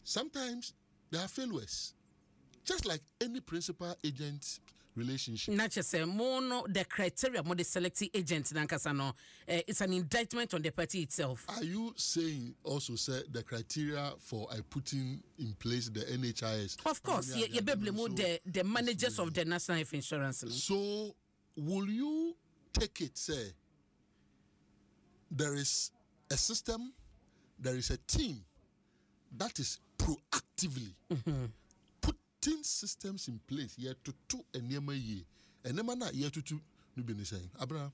sometimes there are failures. Just like any principal-agent relationship. Not just the criteria more the selecting agent it's an indictment on the party itself. Are you saying also the criteria for putting in place the NHIS? Of course, the managers of the National Health Insurance. So will you take it, say there is a system, there is a team that is proactively putting systems in place here to two and na year to two no be saying Abraham,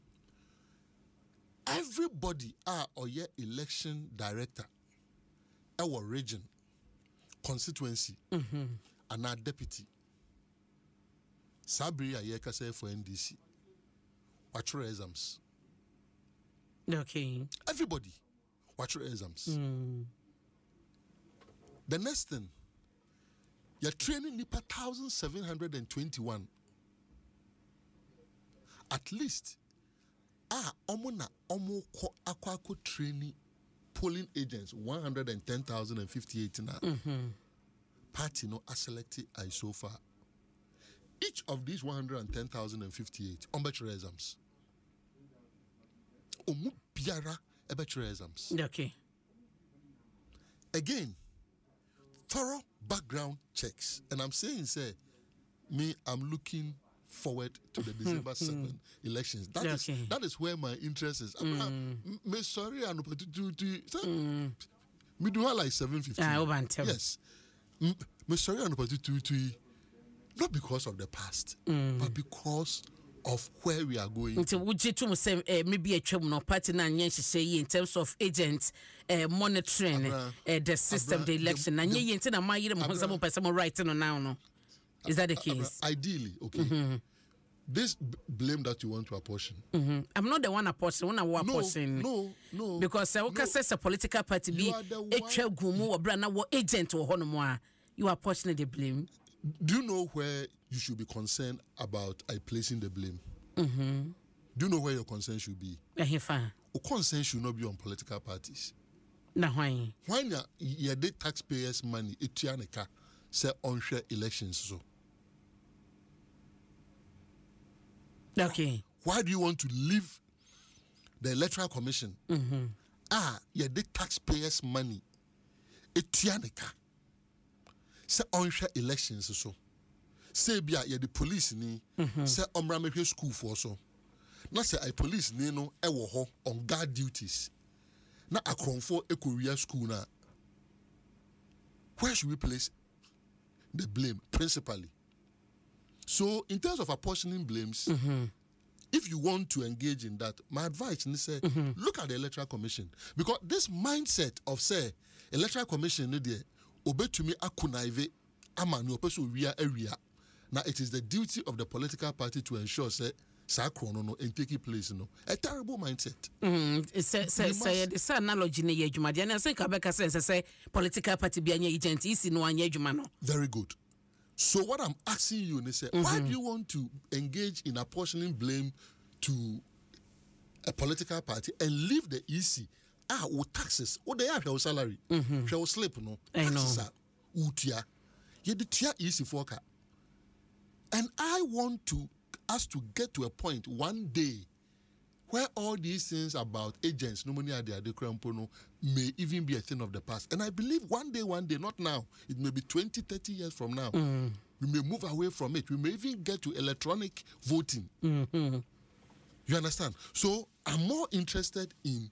everybody or your election director our region constituency and our deputy Sabri Ayeka say for NDC watch your exams. Okay, everybody watch your exams. The next thing, you're training NIPA 1,721. At least, omo training polling agents 110,058 now. Party no are selected so far. Each of these 110,058 on bachelor exams. Omu biara a bachelor exams. Okay. Again, thorough background checks. And I'm saying, I'm looking forward to the December 2nd elections. That is where my interest is. Me sorry, I'm me do like 7:15. Yes. Me sorry, I'm not because of the past, but because of where we are going. Maybe a party in terms of agents monitoring the system, the election. Is that the case? Ideally, okay. This blame that you want to apportion. I'm not the one apportioning. No. Because says a political party be a gumu or brand agent or honomoa. You are apportioning the blame. Do you know where you should be concerned about placing the blame? Do you know where your concern should be? Your concern should not be on political parties. Why? When you the taxpayers' money, it's say unfair elections. So. Okay. Why do you want to leave the Electoral Commission? You the taxpayers' money, it's say unfair elections so. Say be the police ni say omra school for so. Na say I police ni no e wo ho on guard duties. Na akronfo e career school na. Where should we place the blame principally? So in terms of apportioning blames, if you want to engage in that, my advice is say look at the Electoral Commission, because this mindset of say Electoral Commission no there obe to me akunaive amanu opeso wia area. Now it is the duty of the political party to ensure say no and take place a terrible mindset. It's analogy ne ye adwuma de na say kabeka say political party be anya agent isi no anya adwuma no. Very good. So what I'm asking you is why do you want to engage in apportioning blame to a political party and leave the EC with taxes? They have your salary. Shall slip no. Taxes utia. Ye the tia EC foka. And I want us to get to a point one day where all these things about agents, may even be a thing of the past. And I believe one day, not now, it may be 20, 30 years from now, we may move away from it. We may even get to electronic voting. You understand? So I'm more interested in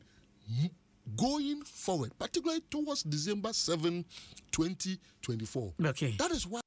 going forward, particularly towards December 7, 2024. Okay. That is why